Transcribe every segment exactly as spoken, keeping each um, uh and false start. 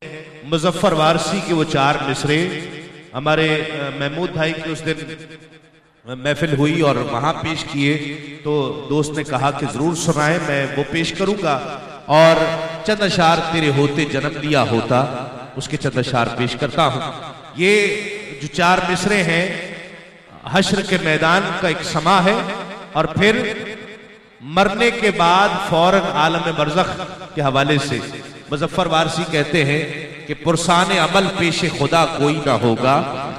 मुजफ्फर वारसी के वो चार मिसरे हमारे महमूद भाई की उस दिन महफिल हुई और वहां पेश किए, तो दोस्त ने कहा कि जरूर सुनाए, मैं वो पेश करूंगा। और चंद अशार तेरे होते जन्म लिया होता, उसके चंद अशार पेश करता हूं। ये जो चार मिसरे हैं हश्र के मैदान का एक समा है, और फिर मरने के बाद फौरन आलम बरज़ख के हवाले से मुजफ्फर वारसी कहते हैं कि पुरसाने अमल पेशे खुदा कोई ना होगा,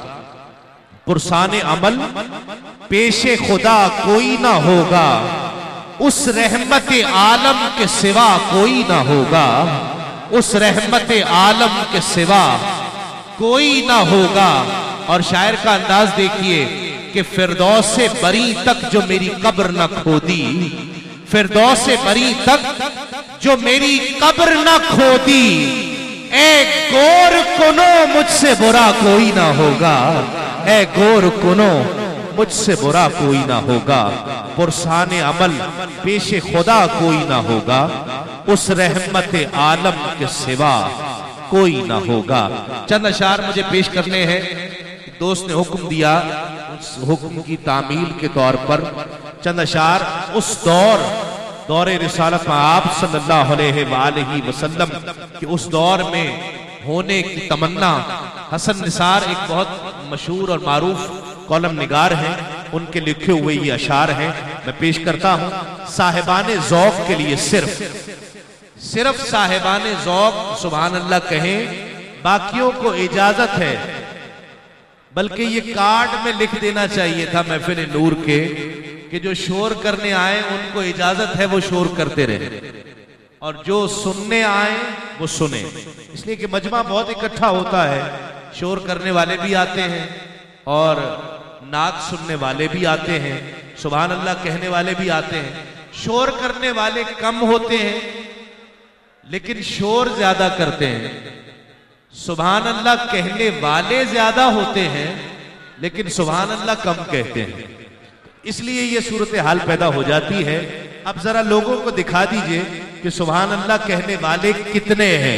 पुरसाने अमल पेशे खुदा कोई ना होगा, उस रहमत आलम के सिवा कोई ना होगा, उस रहमत आलम के सिवा कोई ना होगा। और शायर का अंदाज देखिए कि फिरदौस से बरी तक जो मेरी कब्र न खोदी, फिरदौस से बरी तक जो मेरी कब्र न खोदी, ए गोर कुनो मुझसे बुरा कोई ना होगा, ए गोर कुनो मुझसे बुरा कोई ना होगा, पुरसाने अमल पेशे खुदा कोई ना होगा, उस रहमत आलम के सिवा कोई ना होगा। चंद अशार मुझे पेश करने हैं, दोस्त ने हुक्म दिया, उस हुक्म की तामील के तौर पर चंद अशार उस दौर दौरे रिसालत में आप सल्लल्लाहु अलैहि वसल्लम के उस दौर में होने की तमन्ना। हसन निसार एक बहुत मशहूर और मारूफ कॉलम निगार हैं, उनके लिखे हुए ये अशार हैं, मैं पेश करता हूं। साहिबाने ज़ौक़ के लिए सिर्फ सिर्फ साहिबाने ज़ौक़ सुभान अल्लाह कहें, बाकियों को इजाजत है। बल्कि ये कार्ड में लिख देना चाहिए था महफिल नूर के कि जो शोर करने आए उनको इजाजत है वो शोर करते रहे, और जो सुनने आए वो सुने। इसलिए कि मजमा बहुत इकट्ठा होता है, शोर करने वाले भी आते हैं और नात सुनने वाले भी आते हैं, सुभान अल्लाह कहने वाले भी आते हैं। शोर करने वाले कम होते हैं लेकिन शोर ज्यादा करते हैं, सुभान अल्लाह कहने वाले ज्यादा होते हैं लेकिन सुभान अल्लाह कम कहते हैं। इसलिए ये सूरत हाल पैदा हो जाती है। अब जरा लोगों को दिखा दीजिए कि सुभान अल्लाह कहने वाले कितने हैं।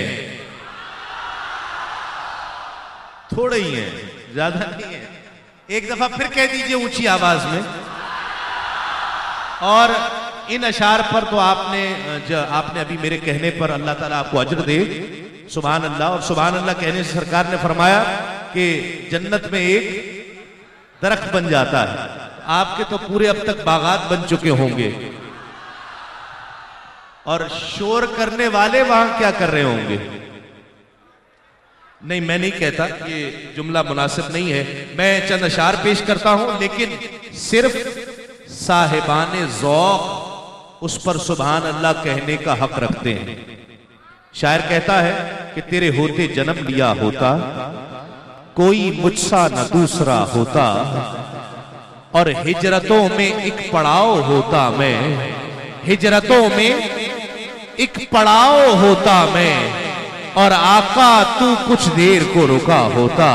थोड़े ही हैं, ज्यादा नहीं है। एक दफा फिर कह दीजिए ऊंची आवाज में। और इन अशार पर तो आपने जो आपने अभी मेरे कहने पर अल्लाह ताला आपको अजर दे, सुभान अल्लाह। और सुभान अल्लाह कहने से सरकार ने फरमाया कि जन्नत में एक दरख्त बन जाता है। आपके तो पूरे अब तक बागात बन चुके होंगे, और शोर करने वाले वहां क्या कर रहे होंगे। नहीं, मैं नहीं कहता, ये जुमला मुनासिब नहीं है। मैं चंद अशार पेश करता हूं, लेकिन सिर्फ साहिबाने ज़ौक़ उस पर सुभान अल्लाह कहने का हक रखते हैं। शायर कहता है कि तेरे होते जन्म लिया होता, कोई मुझसा न दूसरा होता, और हिजरतों में एक पड़ाव होता मैं, हिजरतों में एक पड़ाव होता मैं, और आका तू कुछ देर को रुका होता,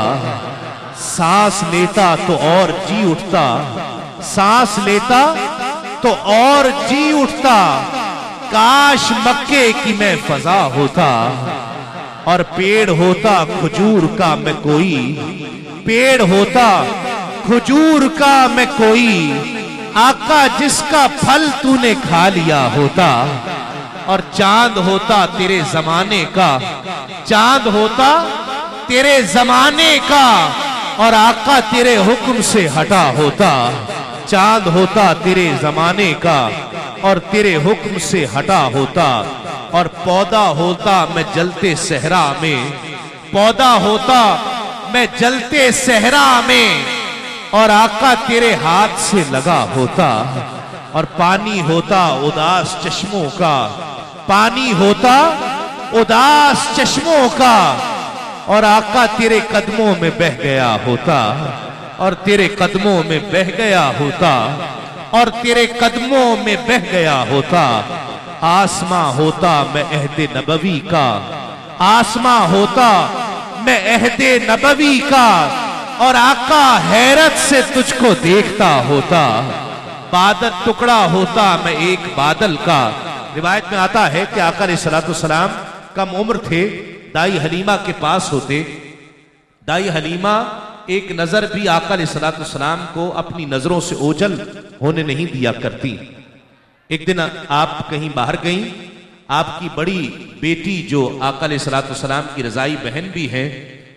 सांस लेता तो और जी उठता, सांस लेता तो और जी उठता, काश मक्के की मैं फजा होता, और पेड़ होता खजूर का मैं कोई, पेड़ होता खजूर का मैं कोई, आका जिसका फल तूने खा लिया होता, और चांद होता तेरे जमाने का, चांद होता तेरे जमाने का, और आका तेरे हुक्म से हटा होता, चांद होता तेरे जमाने का और तेरे हुक्म से हटा होता, और पौधा होता मैं जलते सहरा में, पौधा होता मैं जलते सहरा में, और आका तेरे हाथ से लगा होता, और पानी होता उदास चश्मों का, पानी होता उदास चश्मों का, और आका तेरे कदमों में बह गया होता, और तेरे कदमों में बह गया होता, और तेरे कदमों में बह गया होता। आसमां होता मैं अहदे नबवी का, आसमां होता मैं अहदे नबवी का, और आका हैरत से तुझको देखता होता, बादल टुकड़ा होता मैं एक बादल का। रिवायत में आता है कि आका अलैहिस्सलातु वस्सलाम कम उम्र थे, दाई हलीमा के पास होते। दाई हलीमा एक नजर भी आका अलैहिस्सलाम को अपनी नजरों से ओझल होने नहीं दिया करती। एक दिन आप कहीं बाहर गई, आपकी बड़ी बेटी जो आका अलैहिस्सलाम की रजाई बहन भी है,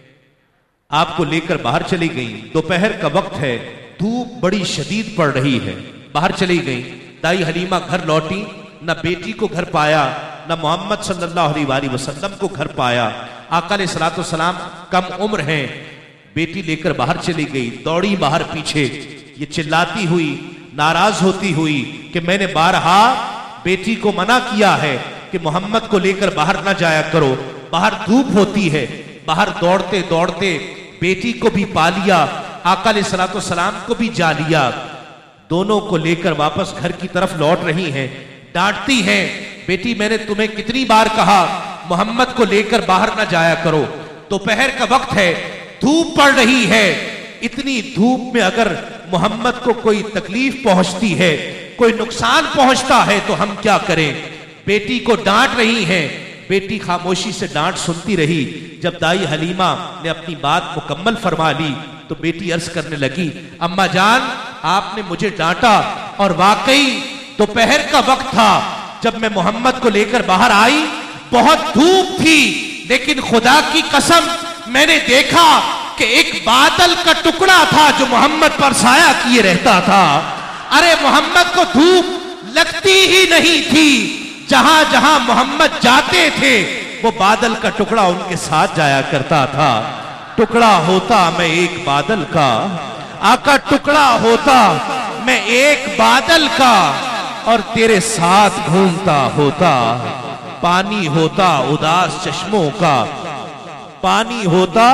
आपको लेकर बाहर चली गई। दोपहर का वक्त है, धूप बड़ी शदीद पड़ रही है, बाहर चली गई। दाई हलीमा घर लौटी, न बेटी को घर पाया, न मोहम्मद सल्लल्लाहु अलैहि वसल्लम को घर पाया। आका अलैहिस्सलाम कम उम्र हैं, बेटी लेकर बाहर चली गई, दौड़ी बाहर पीछे, ये चिल्लाती हुई, नाराज होती हुई कि मैंने बारहा बेटी को मना किया है कि मोहम्मद को लेकर बाहर ना जाया करो, बाहर धूप होती है। बाहर दौड़ते दौड़ते बेटी को भी पा लिया, आका अलैहिस्सलाम को भी जा लिया। दोनों को लेकर वापस घर की तरफ लौट रही हैं। डांटती हैं, बेटी मैंने तुम्हें कितनी बार कहा मोहम्मद को लेकर बाहर ना जाया करो, दोपहर का वक्त है, धूप पड़ रही है, इतनी धूप में अगर मोहम्मद को कोई तकलीफ पहुंचती है, कोई नुकसान पहुंचता है तो हम क्या करें। बेटी को डांट रही हैं, बेटी खामोशी से डांट सुनती रही। जब दाई हलीमा ने अपनी बात मुकम्मल फरमा ली तो बेटी अर्ज करने लगी, अम्मा जान आपने मुझे डांटा और वाकई दोपहर का वक्त था, जब मैं मोहम्मद को लेकर बाहर आई बहुत धूप थी, लेकिन खुदा की कसम मैंने देखा कि एक बादल का टुकड़ा था जो मोहम्मद पर साया किए रहता था। अरे मोहम्मद को धूप लगती ही नहीं थी, जहां जहां मोहम्मद जाते थे वो बादल का टुकड़ा उनके साथ जाया करता था। टुकड़ा होता मैं एक बादल का, आका टुकड़ा होता मैं एक बादल का, और तेरे साथ घूमता होता। पानी होता उदास चश्मों का, पानी होता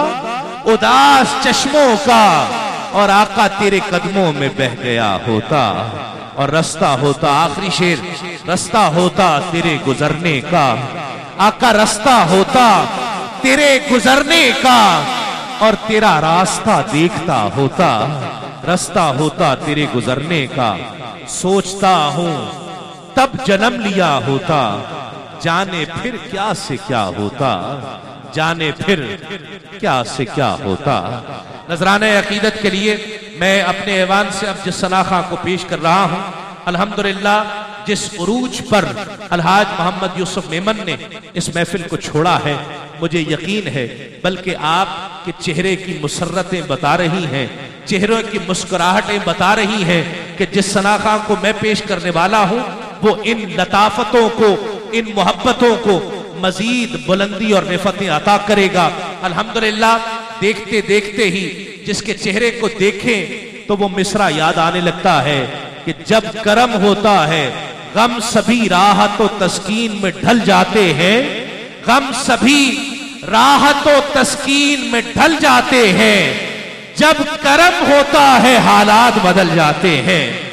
उदास चश्मों का, और आका तेरे कदमों में बह गया होता। और रास्ता होता, आखिरी शेर, रास्ता होता तेरे गुजरने का, आका रास्ता होता तेरे गुजरने का, और तेरा रास्ता देखता होता। रास्ता होता तेरे गुजरने का, सोचता हूं तब जन्म लिया होता, जाने फिर क्या से क्या होता, जाने फिर क्या से क्या होता। नजराने अकीदत के लिए मैं अपने ऐवान से अब जिस सनाखा को पेश कर रहा हूं, अल्हम्दुलिल्लाह जिस उरूज पर अलहाज मोहम्मद यूसुफ मेमन ने इस महफिल को छोड़ा है, मुझे यकीन है बल्कि आपके चेहरे की मुसर्रतें बता रही हैं, चेहरों की मुस्कुराहटें बता रही हैं कि जिस सनाखा को मैं पेश करने वाला हूं वो इन लताफतों को, इन मोहब्बतों को मजीद बुलंदी और रिफतें अता करेगा। अल्हम्दुलिल्लाह देखते देखते ही जिसके चेहरे को देखें तो वो मिसरा याद आने लगता है कि जब करम होता है गम सभी राहत व तस्कीन में ढल जाते हैं, गम सभी राहत व तस्कीन में ढल जाते हैं, जब करम होता है हालात बदल जाते हैं।